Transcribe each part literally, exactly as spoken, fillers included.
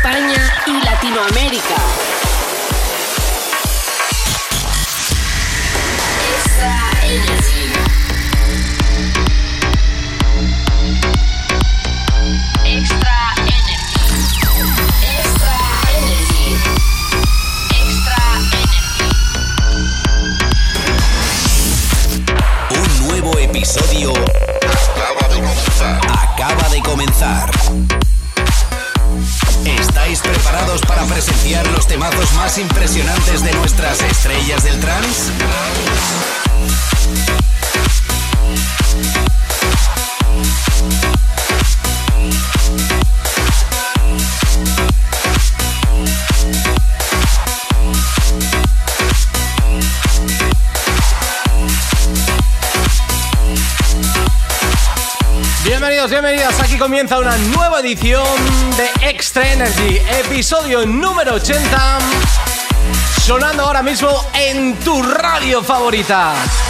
España y Latinoamérica. Extra Energy. Extra Energy. Extra Energy. Extra Energy. Un nuevo episodio acaba de comenzar. Acaba de comenzar. ¿Estáis preparados para presenciar los temazos más impresionantes de nuestras estrellas del trance? Bienvenidos, bienvenidas, aquí comienza una nueva edición de Extra Energy, episodio número ochenta, sonando ahora mismo en tu radio favorita.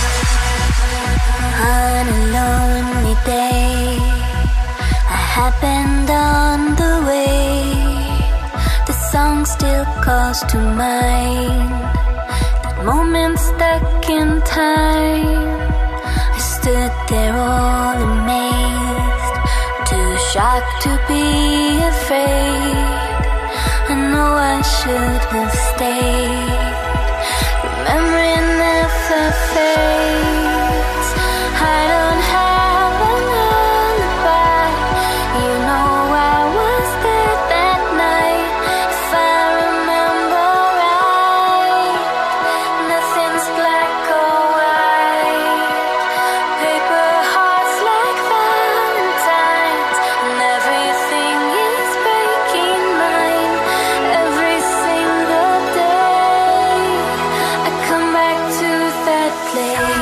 On a lonely day, I happened on the way, the song still calls to mind, that moment stuck in time, I stood there all amazed, too shocked to be afraid, I know I should have stayed, remembering never fades, I don't have an alibi, you know I was there that night, if I remember right, nothing's black or white, paper hearts like valentines, and everything is breaking mine, every single day, I come back to that place.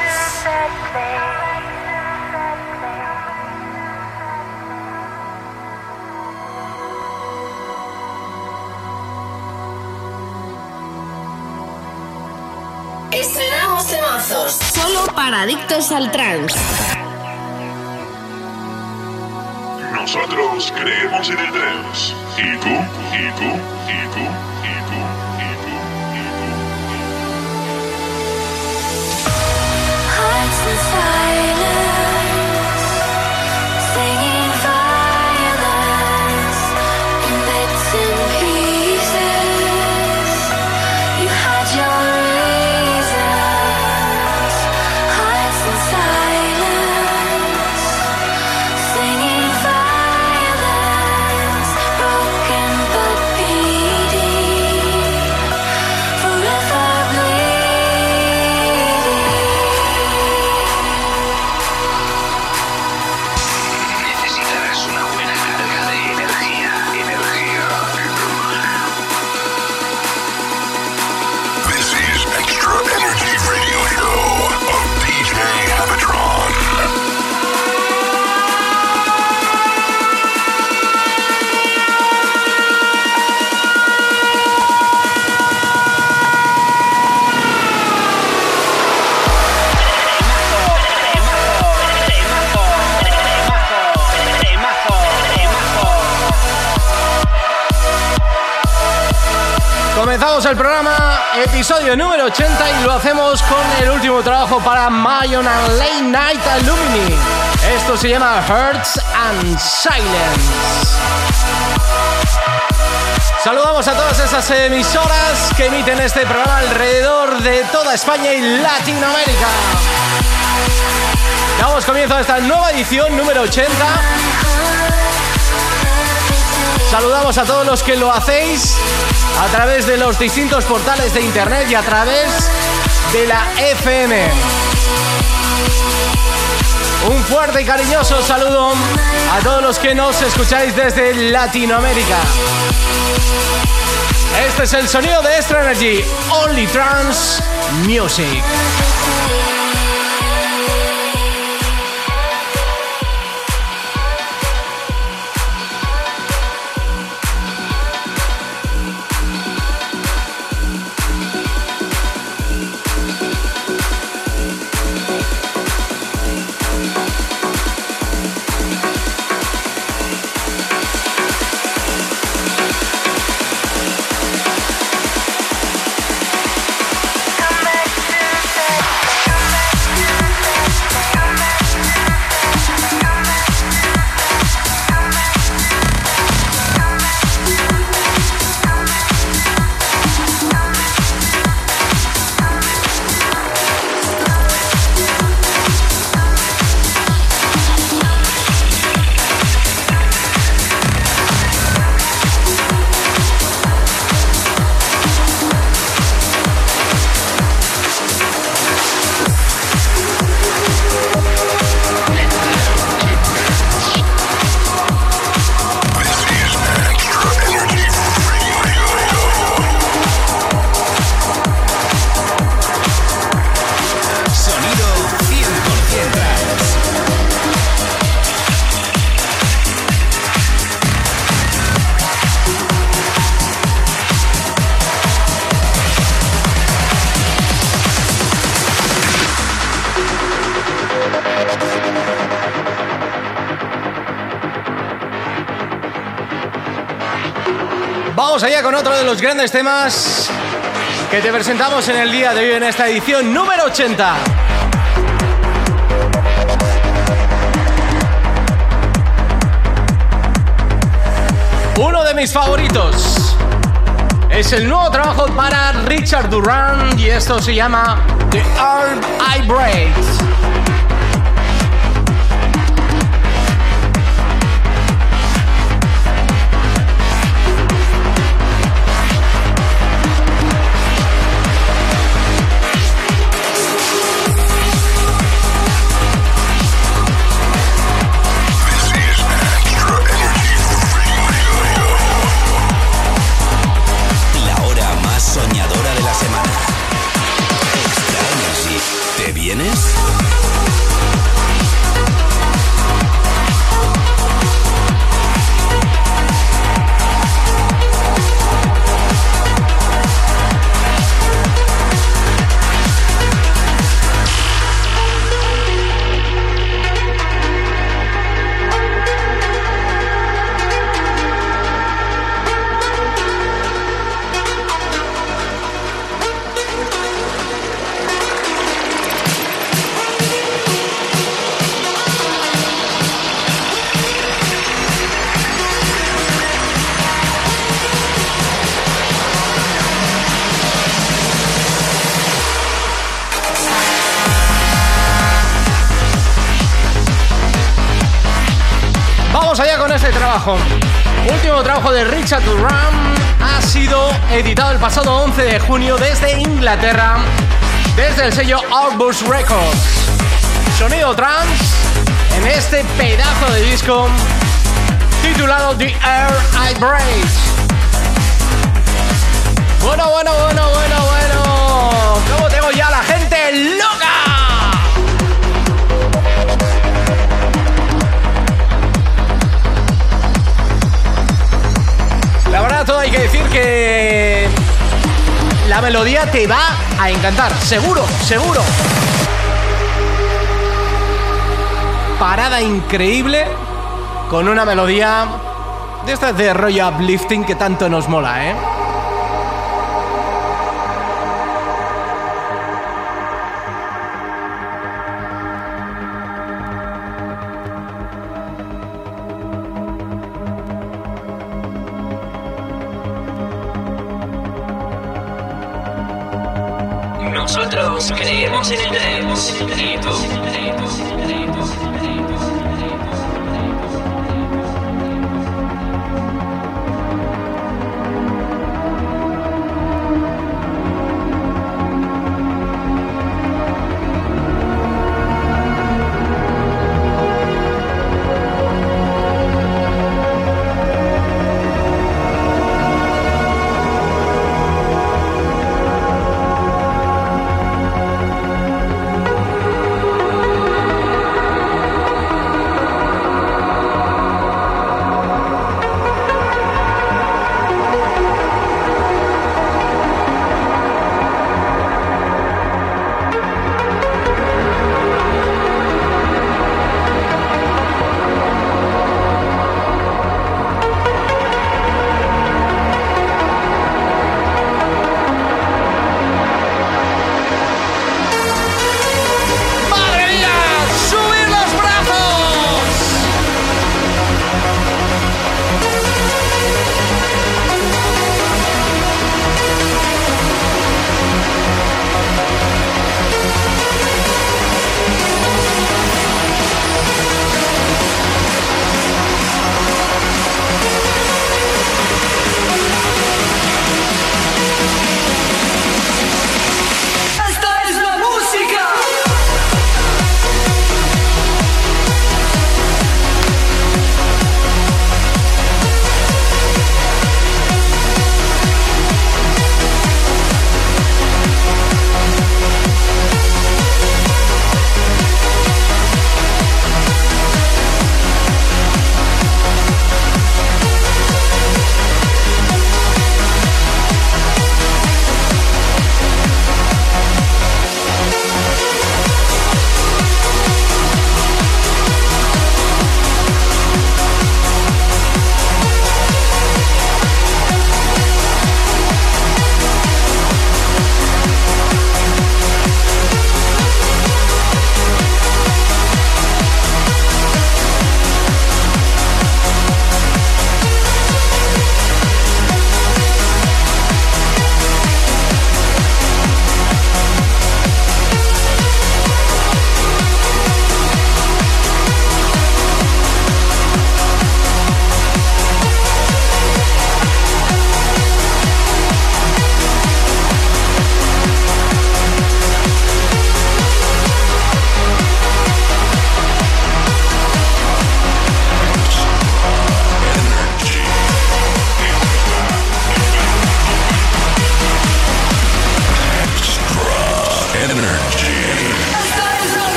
Estrenamos temazos solo para adictos al trance. Nosotros creemos en el trance. ¿Y tú? ¿Y tú? ¿Y tú? ¿Y tú? ¿Y tú? ¿Y tú? Hearts in silence, singing violence, in bits and pieces, you had your reasons. Hearts in silence, singing violence, broken but beating, forever bleeding. Necesitarás una buena carga de energía. Energía. This is Extra Energy Radio Show of D J Habitron. Comenzamos el programa, episodio número ochenta, y lo hacemos con el último trabajo para Mayon and Late Night Alumni. Esto se llama Hearts and Silence. Saludamos a todas esas emisoras que emiten este programa alrededor de toda España y Latinoamérica. Damos comienzo a esta nueva edición número ochenta. Saludamos a todos los que lo hacéis a través de los distintos portales de internet y a través de la F M. Un fuerte y cariñoso saludo a todos los que nos escucháis desde Latinoamérica. Este es el sonido de Extra Energy, Only Trance Music. Vamos allá con otro de los grandes temas que te presentamos en el día de hoy en esta edición número ochenta. Uno de mis favoritos es el nuevo trabajo para Richard Durand y esto se llama The Earth I Break. Soñadora de la semana. Extra Energy. ¿Te vienes? Allá con este trabajo. Último trabajo de Richard Durand ha sido editado el pasado once de junio desde Inglaterra, desde el sello Outburst Records. Sonido trance en este pedazo de disco titulado The Air I Break. Bueno, bueno, bueno, bueno, bueno. ¿Cómo tengo ya la gente loca? La verdad, todo hay que decir que la melodía te va a encantar, seguro, seguro. Parada increíble con una melodía de estas de rollo uplifting que tanto nos mola, ¿eh? Nosotros creemos en el éxito.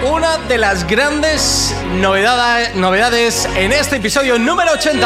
una de las grandes novedades, novedades en este episodio número ochenta.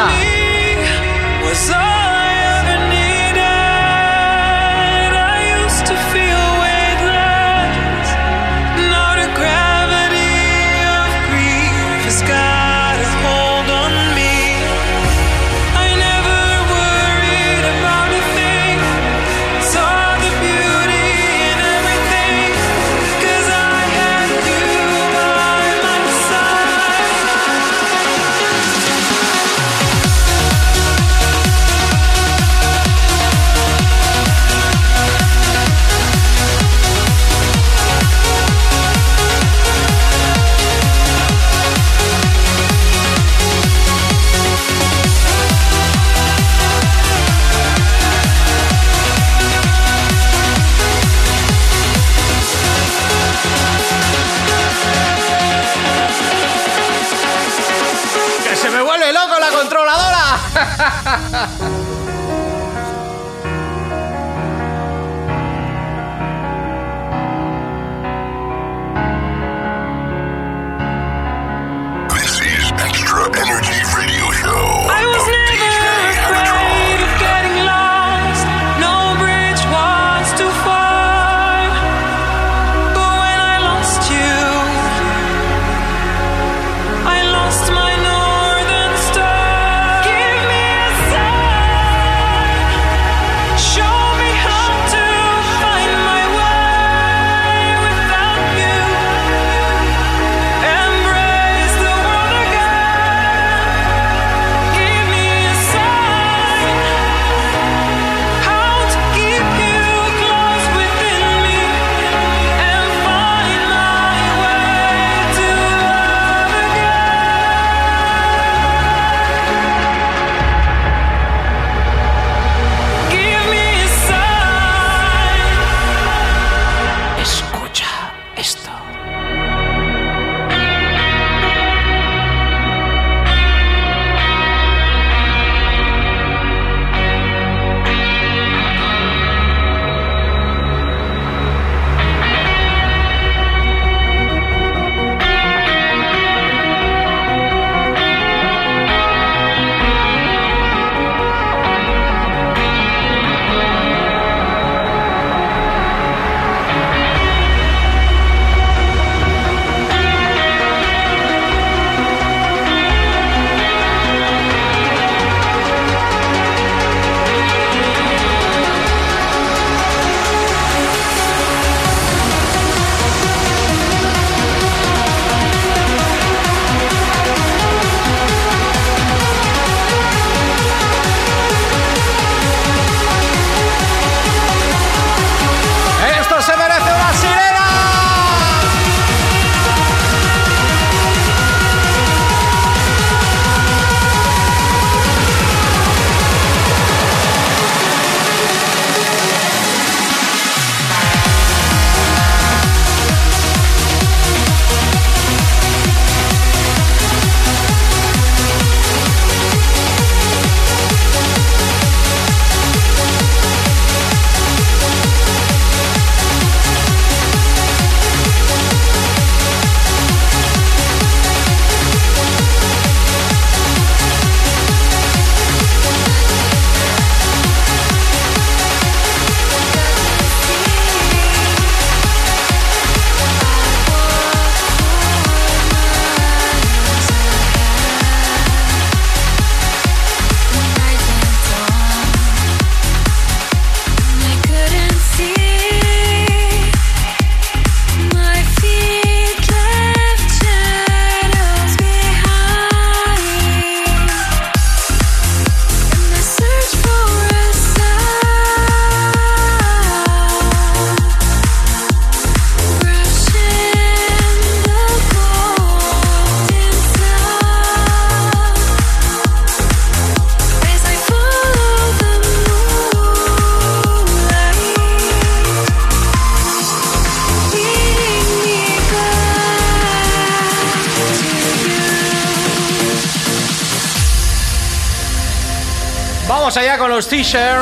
Vamos allá con los T-Shirt.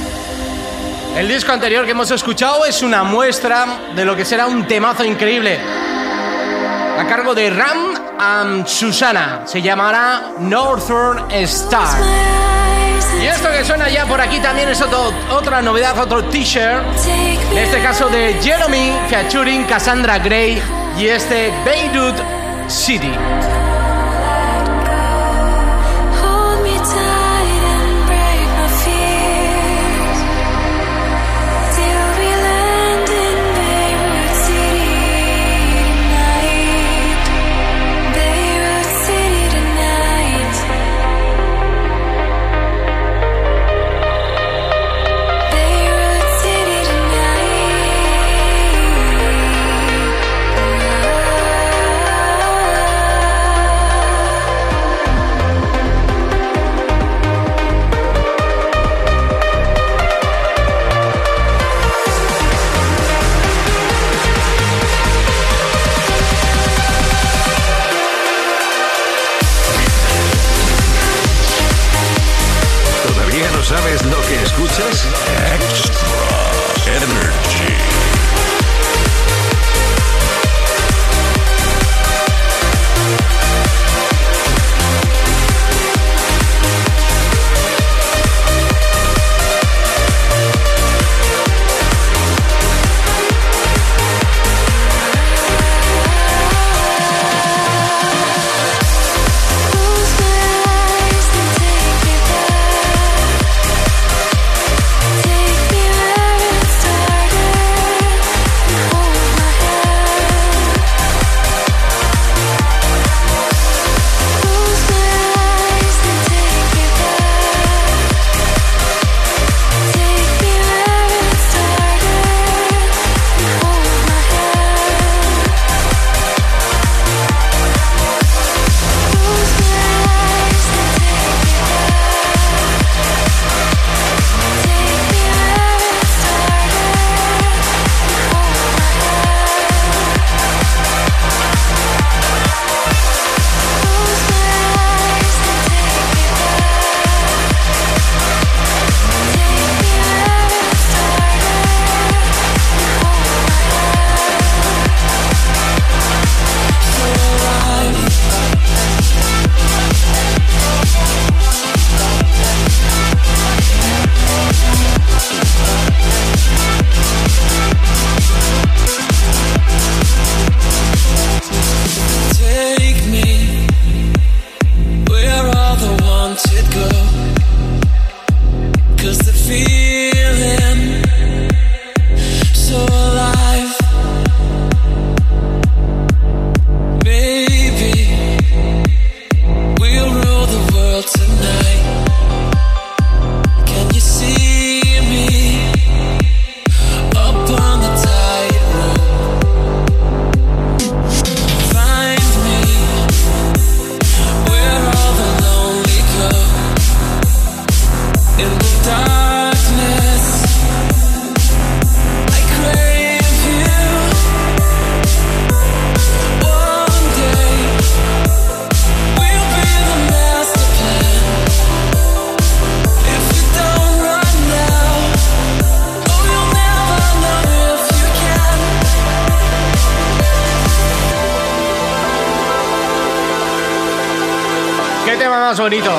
El disco anterior que hemos escuchado es una muestra de lo que será un temazo increíble. a cargo de Ram and Susana. Se llamará Northern Star. Y esto que suena ya por aquí también es otro, otra novedad, otro t-shirt. En este caso de Jeremy featuring Cassandra Gray y este Beirut City. ¿Sabes lo que escuchas? Extra Energy. Bonito.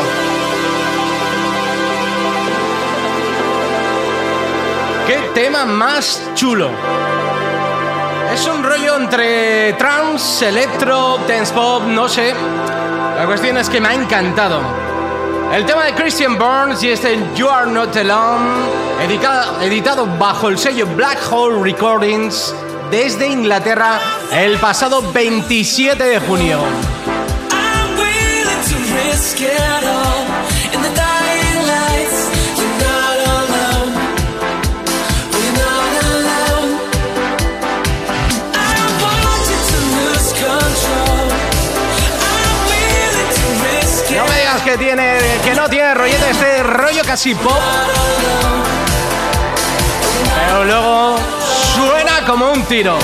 Qué tema más chulo. Es un rollo entre trance, electro, dance pop, no sé. La cuestión es que me ha encantado. El tema de Christian Burns y este You Are Not Alone, editado, editado bajo el sello Black Hole Recordings desde Inglaterra el pasado veintisiete de junio. Risk it all in the dying lights. You're not alone. You're not alone. I don't want you to lose control. I'm willing to risk it. No me digas que tiene, que no tiene rollete, este rollo casi pop. Pero luego suena como un tiro.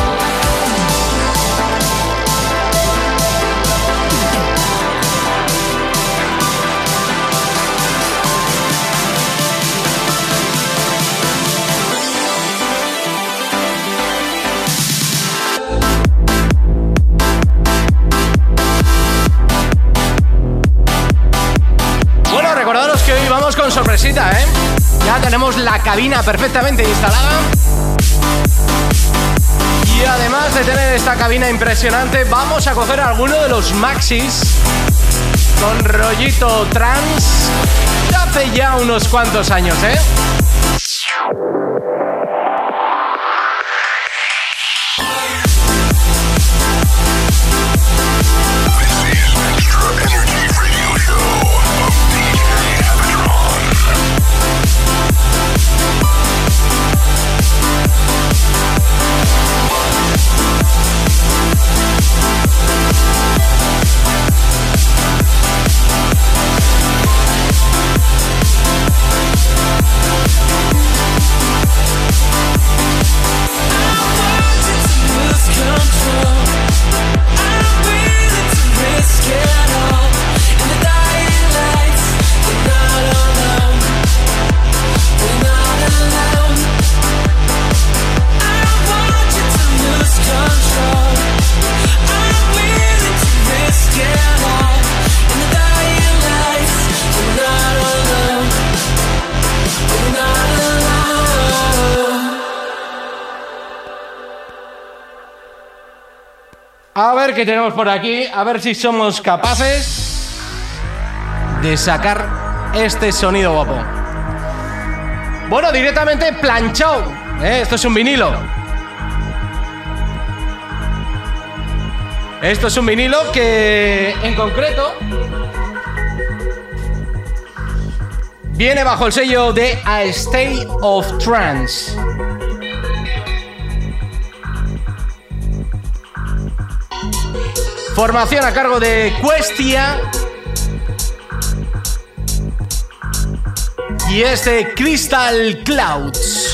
tenemos sorpresita, ¿eh? Ya tenemos la cabina perfectamente instalada. Y además de tener esta cabina impresionante, vamos a coger alguno de los maxis con rollito trans de hace ya unos cuantos años, ¿eh? A ver qué tenemos por aquí, a ver si somos capaces de sacar este sonido guapo. Bueno, directamente planchado, ¿eh? Esto es un vinilo. Esto es un vinilo que, en concreto, viene bajo el sello de A State of Trance. Formación a cargo de Questia. Y es de Crystal Clouds.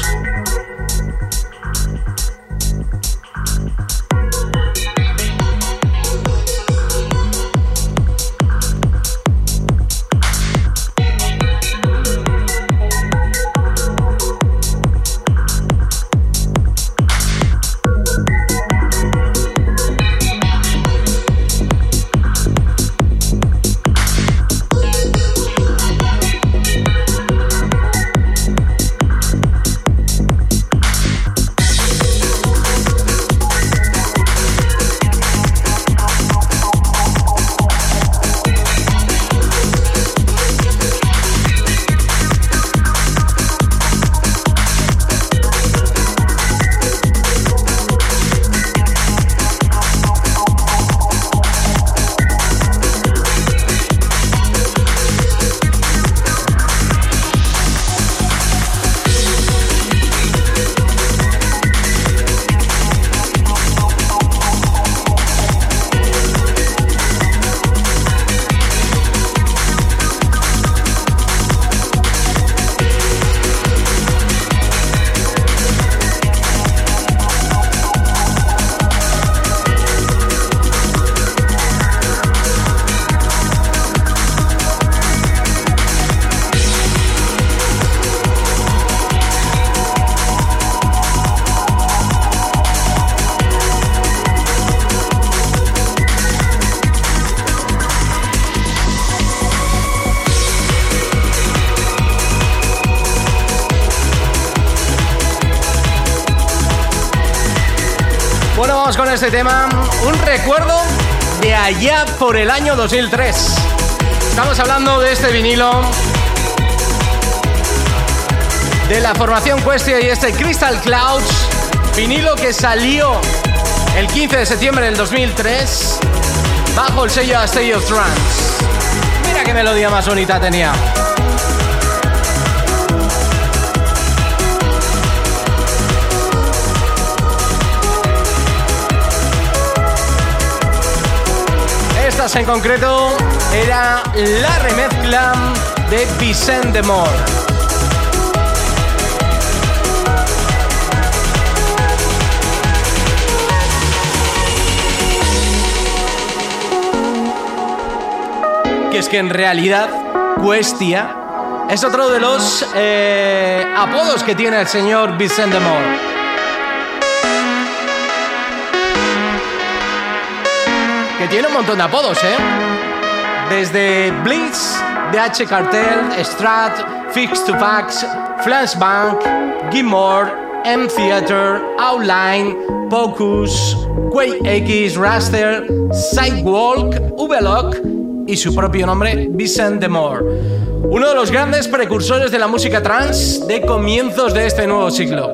Con este tema, un recuerdo de allá por el año dos mil tres. Estamos hablando de este vinilo de la formación Questia y este Crystal Clouds, vinilo que salió el quince de septiembre del dos mil tres bajo el sello A State of Trance. Mira qué melodía más bonita tenía. Estas en concreto era la remezcla de Vicente de Moor. Que es que en realidad Questia es otro de los eh, apodos que tiene el señor Vicente de Moor. Que tiene un montón de apodos, ¿eh? Desde Blitz, D H Cartel, Strat, Fix to Fax, Flashbank, Gimore, M-Theater, Outline, Pocus, Quay X, Raster, Sidewalk, V-Lock y su propio nombre, Vincent de Moore. Uno de los grandes precursores de la música trance de comienzos de este nuevo siglo.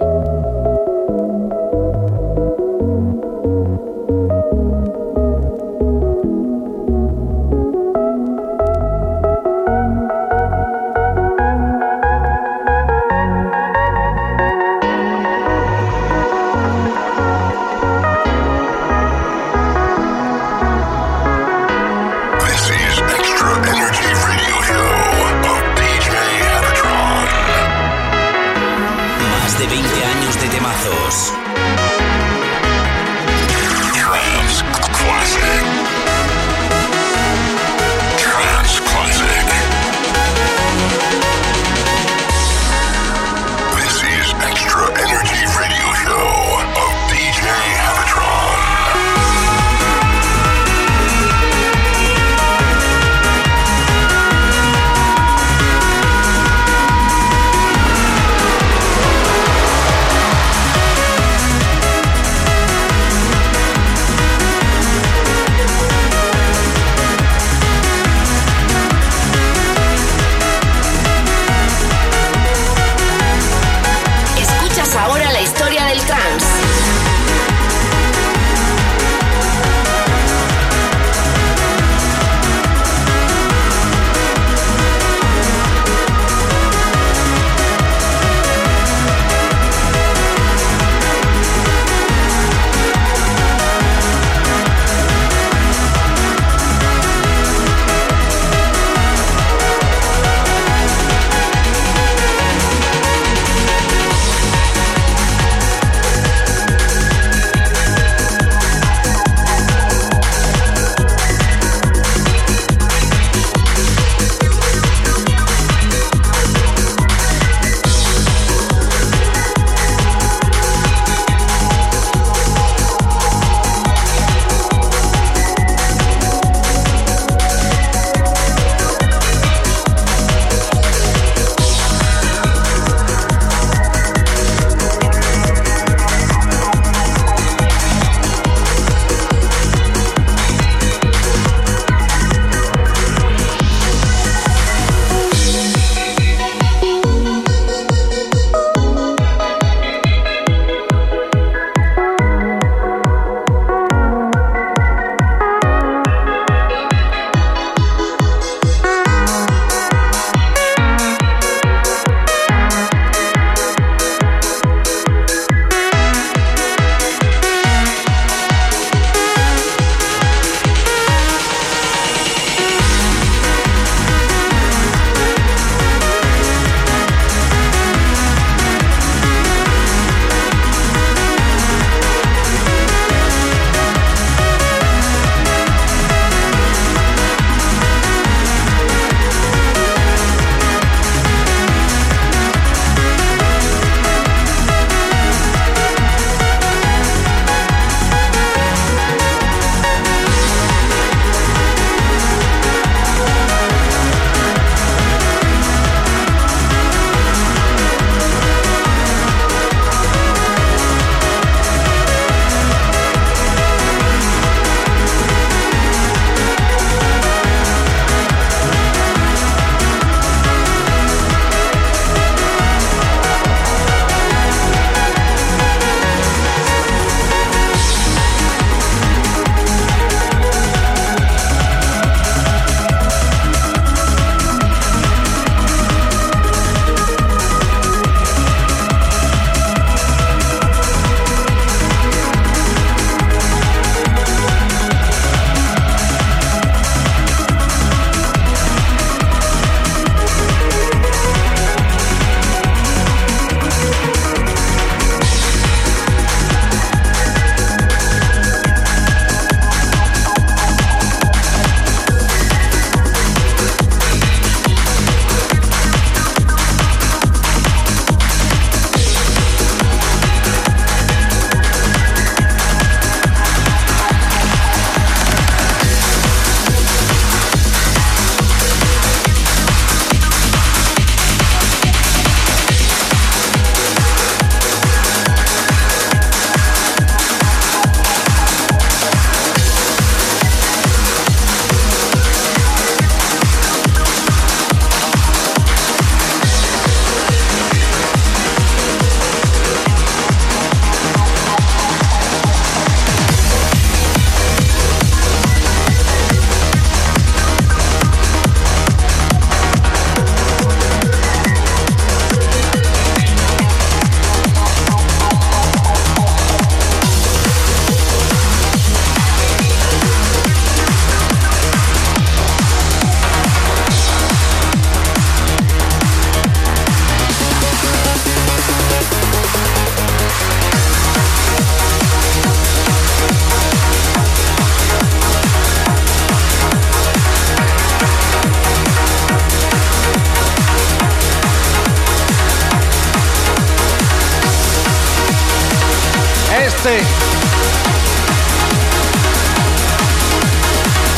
de veinte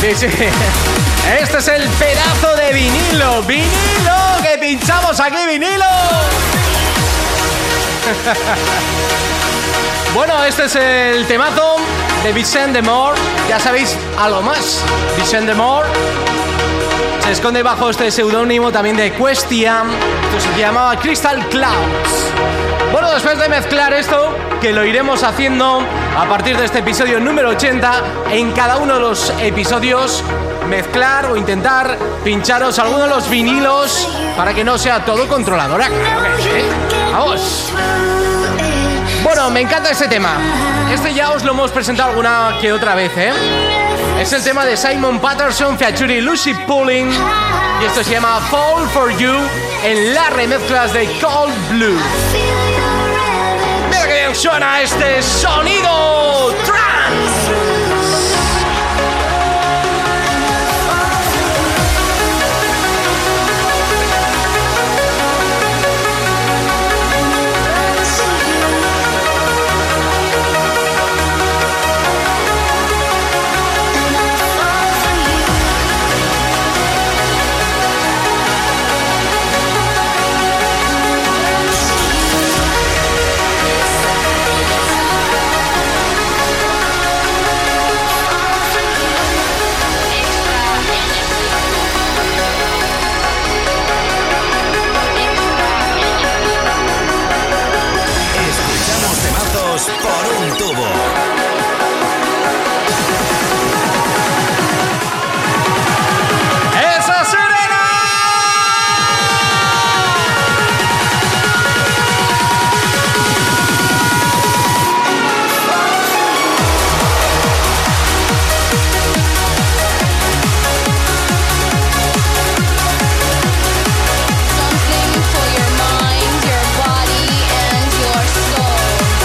Sí, sí. Este es el pedazo de vinilo. ¡Vinilo! ¡Que pinchamos aquí, vinilo! Bueno, este es el temazo de Vicente de Moor. Ya sabéis, algo más. Vicente de Moor se esconde bajo este seudónimo también de Question. Esto se llamaba Crystal Clouds. Bueno, después de mezclar esto, que lo iremos haciendo a partir de este episodio número ochenta, en cada uno de los episodios mezclar o intentar pincharos alguno de los vinilos para que no sea todo controlador. ¿Eh? Vamos. Bueno, me encanta este tema. Este ya os lo hemos presentado alguna que otra vez, ¿eh? Es el tema de Simon Patterson featuring Lucy Pulling y esto se llama Fall For You en las remezclas de Cold Blue. Mira que bien suena este sonido trance. Por un tubo. ¡Esa sirena! Something for your mind, your body, and your soul.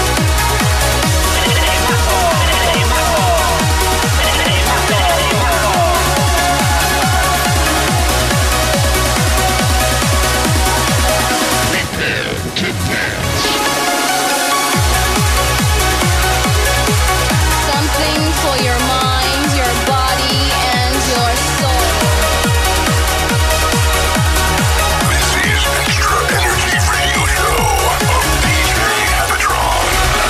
Something for your mind, your body, and your soul. This is Extra Energy Radio Show of D J Habitron.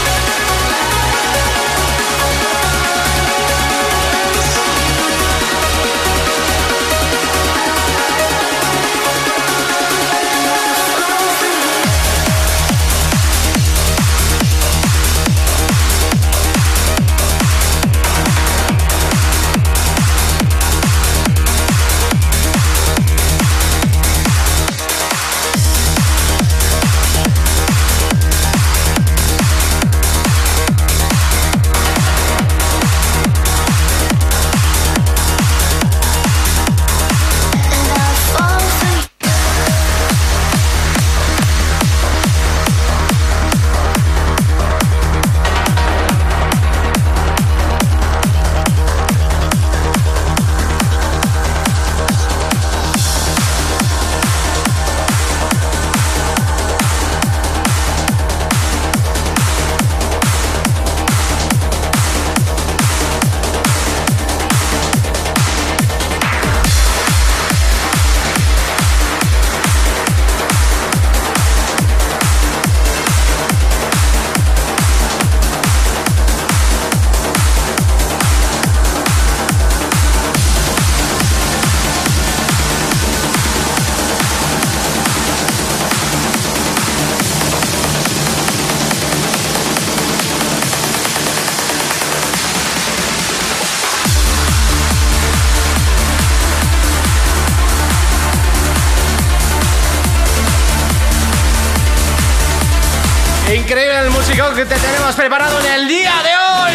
Increíble el musicón que te tenemos preparado en el día de hoy.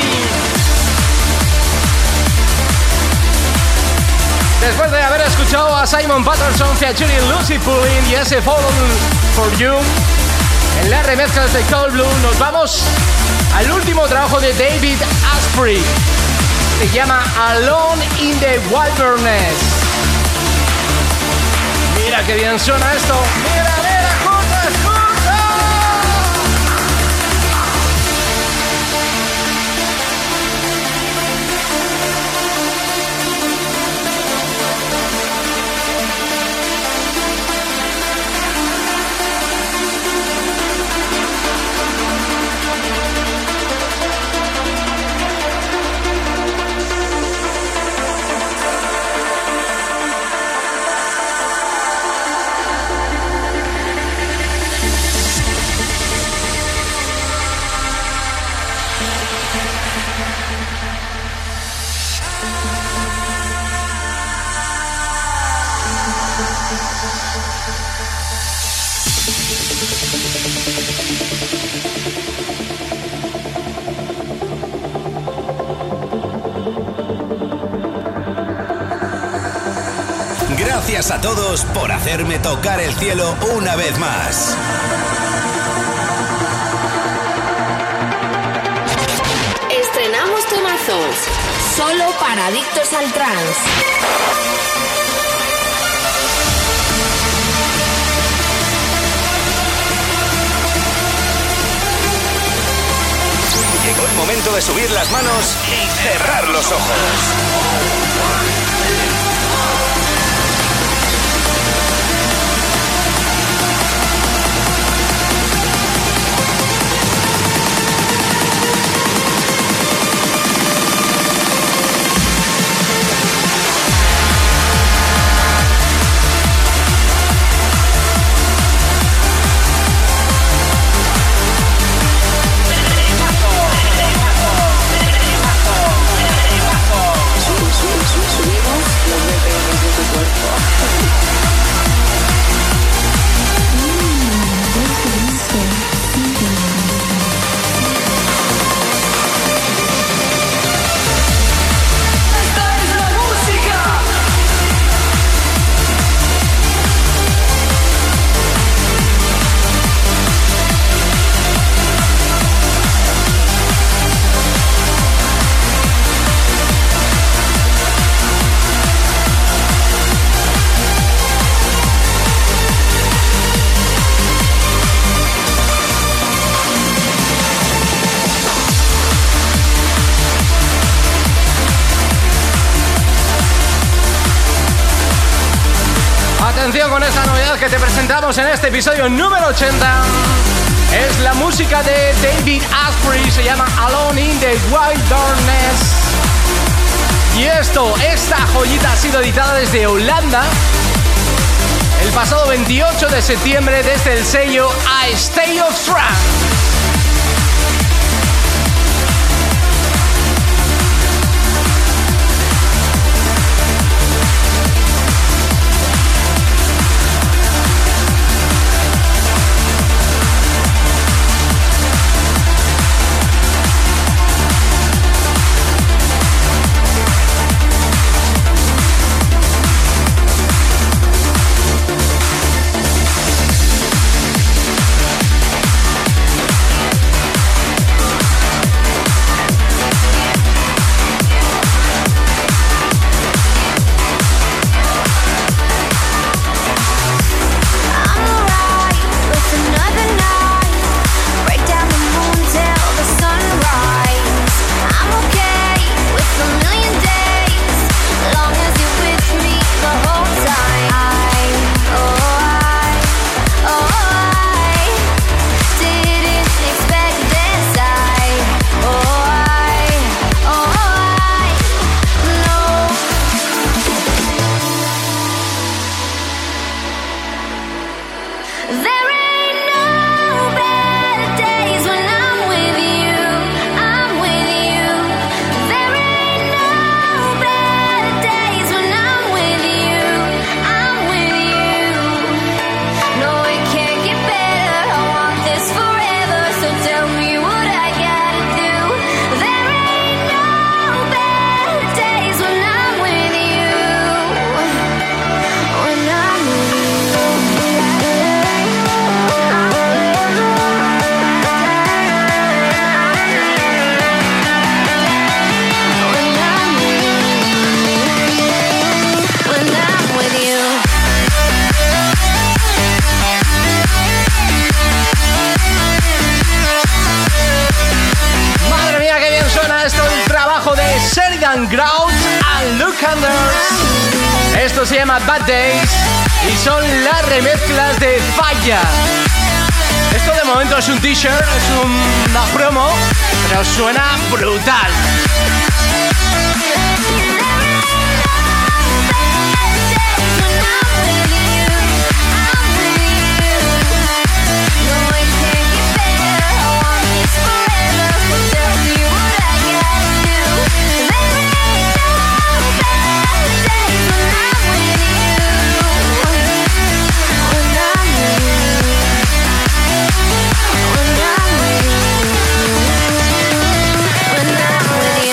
Después de haber escuchado a Simon Patterson featuring Lucy Pulling y ese Fall For You en las remezclas de Cold Blue, nos vamos al último trabajo de David Asprey. Se llama Alone in the Wilderness. Mira qué bien suena esto. Mira, mira, escucha, escucha. Gracias a todos por hacerme tocar el cielo una vez más. Estrenamos temazos solo para adictos al trance. Llegó el momento de subir las manos y cerrar los ojos. Atención con esta novedad que te presentamos en este episodio número ochenta. Es la música de David Asprey, se llama Alone in the White Darkness. Y esto, esta joyita ha sido editada desde Holanda el pasado veintiocho de septiembre desde el sello A State of Trance. Grout and Lookanders. Esto se llama Bad Days y son las remezclas de Falla. Esto de momento es un t-shirt, es un, una promo, pero suena brutal. When I'm with you.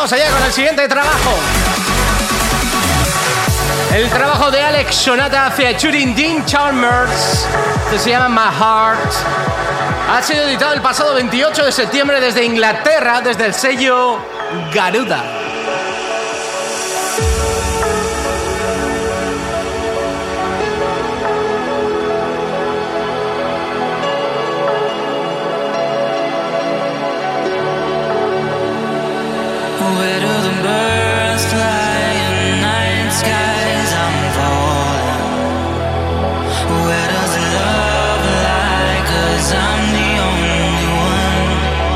Vamos allá con el siguiente trabajo. El trabajo de Alex Sonata featuring Dean Chalmers, que se llama My Heart. Ha sido editado el pasado veintiocho de septiembre desde Inglaterra, desde el sello Garuda. Where do the birds fly in night skies? I'm falling. Where does the love lie? 'Cause I'm the only one.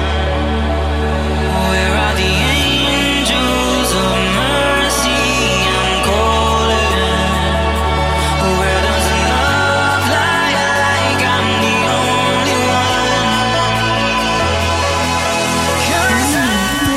Where are the angels of mercy? I'm calling. Where does the love lie? Like I'm the only one. 'Cause I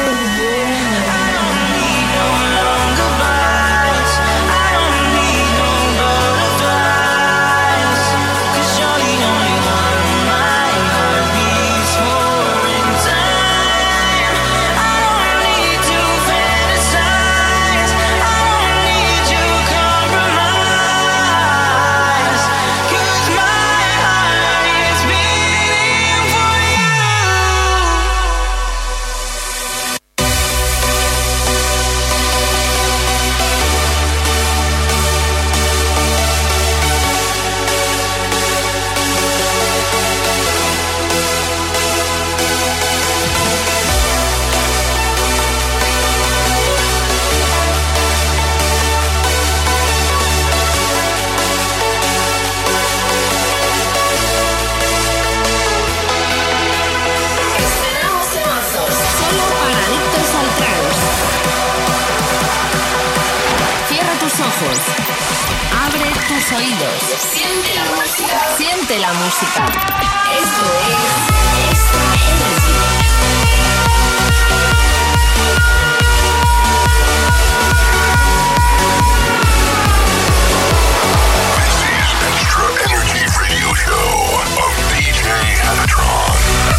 abre tus oídos. Siente la música. Siente la música. Esto es Extra Energy. Extra Energy Radio Show of D J Heathertron.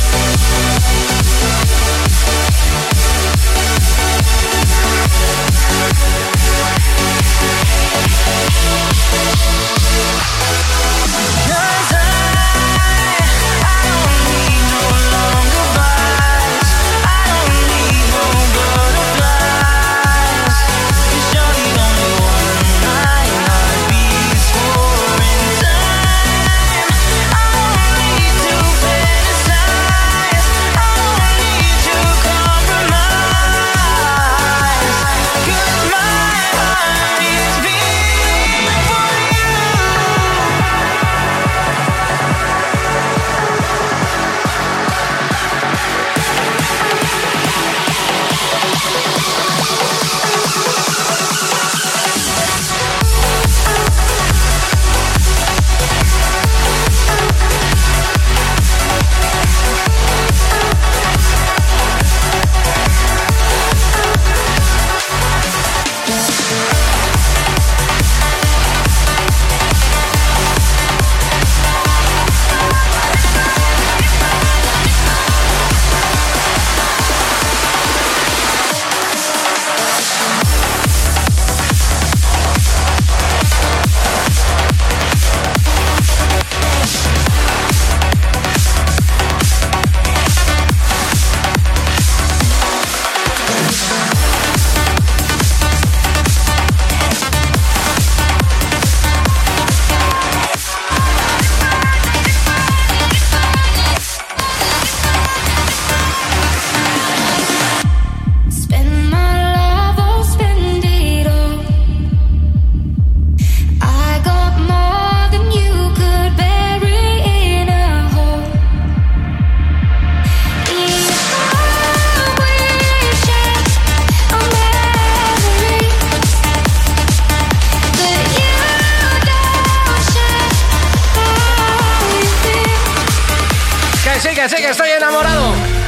que sí, que estoy enamorado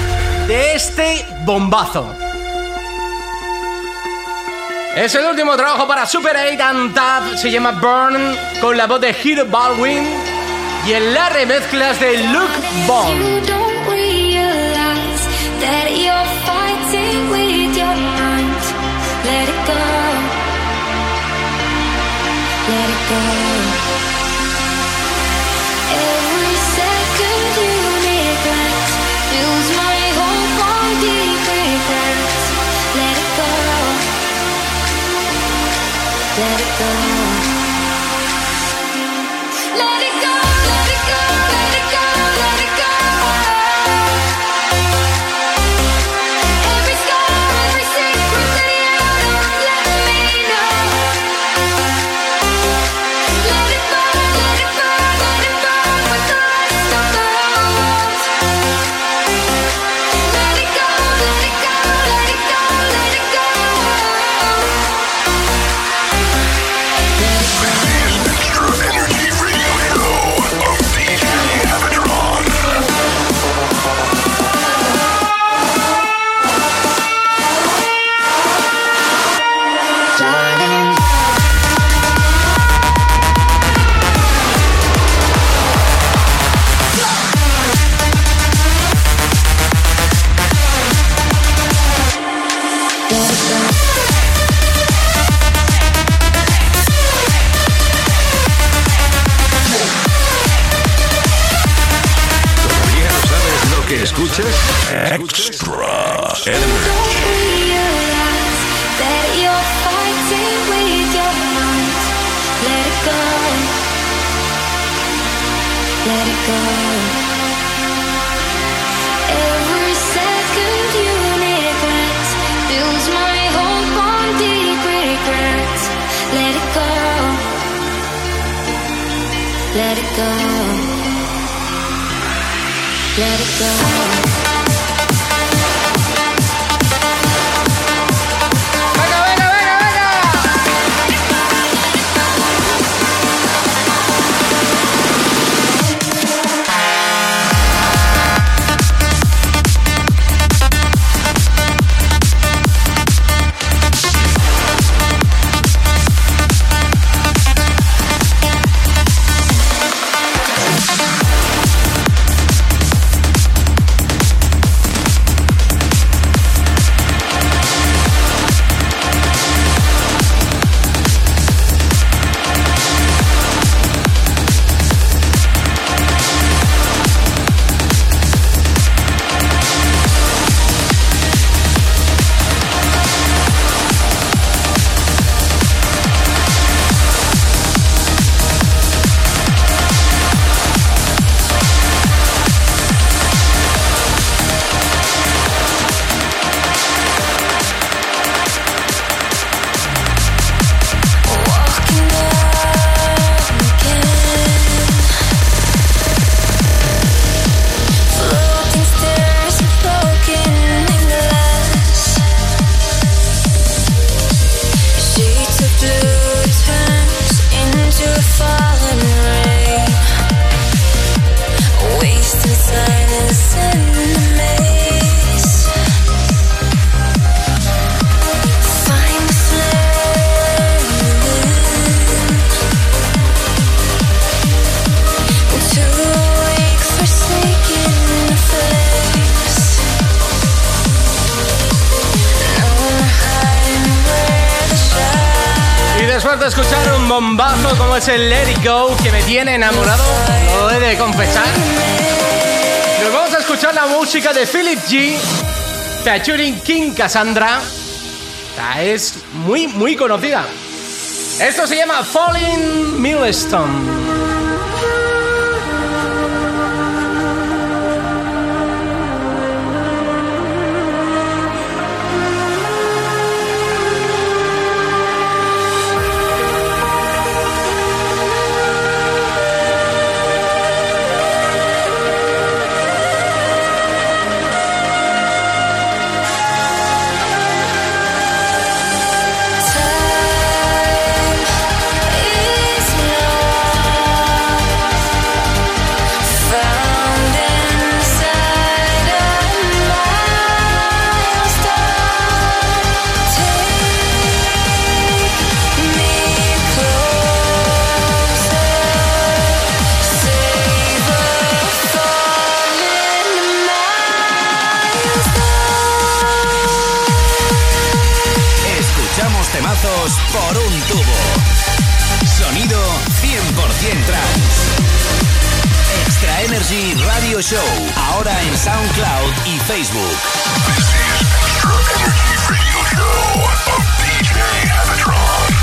de este bombazo. Es el último trabajo para Super eight and Tab, se llama Burn, con la voz de Hiro Baldwin y en las remezclas de Luke Bond. You don't realize that you're fighting with your mind. escuchas, Extra Energy. Realize that you're fighting with your mind. Let it go. Let it go. Every second you neglect builds my hope on deep regret. Let it go. Let it go. Let it go. De escuchar un bombazo como es el Let It Go, que me tiene enamorado, lo he de confesar. Nos vamos a escuchar la música de Philip G featuring King Cassandra. Esta es muy muy conocida. Esto se llama Falling Millstone. Por un tubo. Sonido cien por ciento trance. Extra Energy Radio Show. Ahora en SoundCloud y Facebook. This is Extra Energy Radio Show of D J Havatron.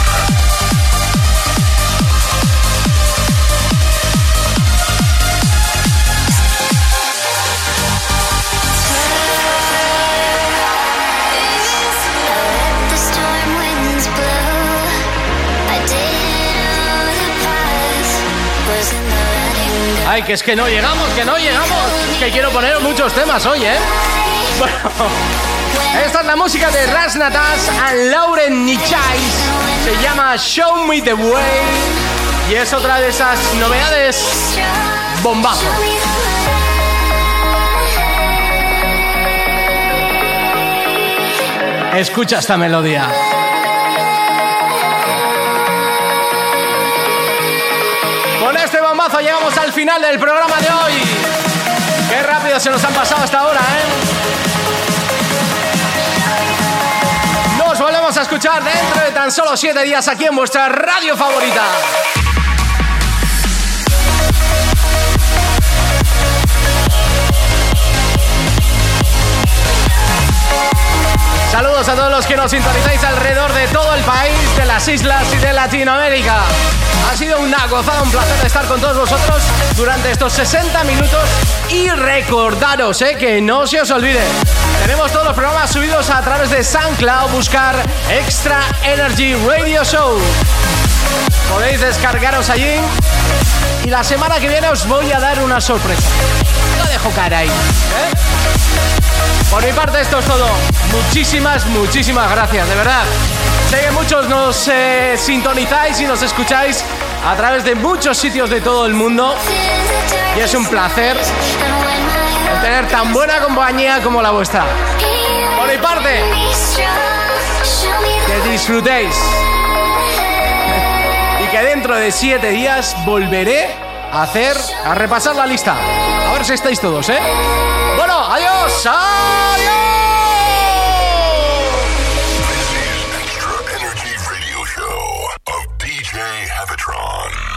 Ay, que es que no llegamos, que no llegamos. Que quiero poner muchos temas hoy, ¿eh? Bueno, esta es la música de Rasnatas and Lauren Nichais. Se llama Show Me The Way. Y es otra de esas novedades bombazo. Escucha esta melodía. Con este bombazo llegamos al final del programa de hoy. Qué rápido se nos han pasado hasta ahora, ¿eh? Nos volvemos a escuchar dentro de tan solo siete días aquí en vuestra radio favorita. a todos los que nos sintonizáis alrededor de todo el país, de las islas y de Latinoamérica. Ha sido una gozada, un placer estar con todos vosotros durante estos sesenta minutos. Y recordaros, eh, que no se os olvide, tenemos todos los programas subidos a través de SoundCloud. Buscar Extra Energy Radio Show. Podéis descargaros allí. Y la semana que viene os voy a dar una sorpresa. Lo dejo caer ahí, ¿eh? Por mi parte esto es todo. Muchísimas, muchísimas gracias, de verdad. Sé que muchos nos eh, sintonizáis y nos escucháis a través de muchos sitios de todo el mundo. Y es un placer el tener tan buena compañía como la vuestra. Por mi parte, que disfrutéis. Y que dentro de siete días volveré a hacer, a repasar la lista. A ver si estáis todos, ¿eh? Bueno, adiós, adiós. This is Extra Energy Radio Show of D J Heavatron.